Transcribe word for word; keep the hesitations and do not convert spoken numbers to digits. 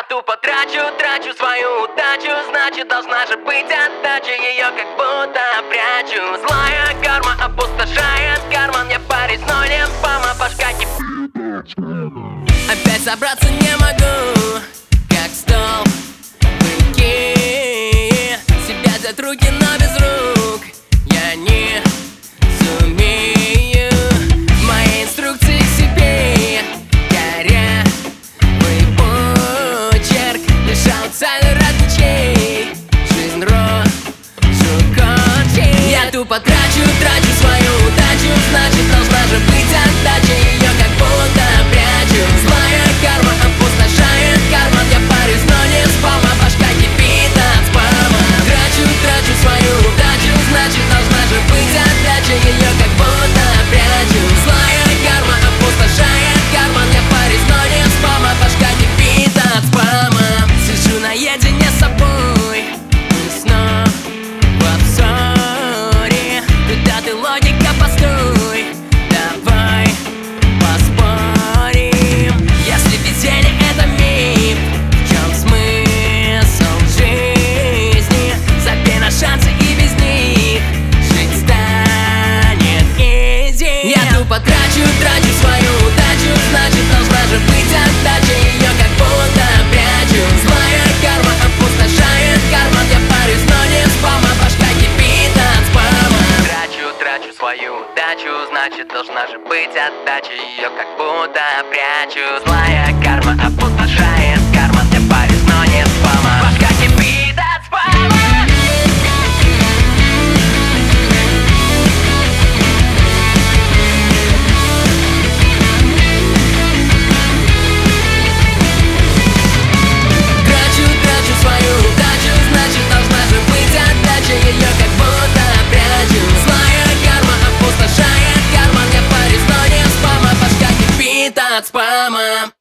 тупо трачу, трачу свою удачу, значит должна же быть отдача, ее как будто прячу. Злая карма опустошает карман, я парень, но не спама, башка кипит. Опять собраться не могу, как стол руки, себя взять руки, но без рук я не сумею. Мои инструкции себе корявый почерк, лишал цели различий, жизнь рожу кончик. Я тупо трачу, трачу свою удачу, значит должна же быть отдача, ее как будто прячу. Злая карма опустошает карман, я парюсь, но не спама, башка кипит от спама. Трачу, трачу свою удачу, значит должна же быть отдача, ее как будто прячу. Злая карма опустошает карман, я парюсь, но не спама, башка кипит от спама. Сижу наедине с собой и снова в ссоре. Куда ты, логика, постой, давай поспорим. Если везение это миф, в чем смысл жизни? Забей на шансы и без них жить станет изи. Я тупо трачу, трачу свою удачу, значит должна же быть отдача, ее как будто прячу. Злая карма опустошает карман, я парюсь, но не спама, башка кипит от спама. Трачу, трачу свою удачу, значит должна же быть отдача, ее как будто прячу. Злая карма опустошает карман, я парюсь, но не спама, башка кипит от спама. Трачу, трачу свою удачу, значит должна же быть отдача, ее как будто прячу. Злая карма опустошает карман, я парюсь, но не спама, башка кипит от спама.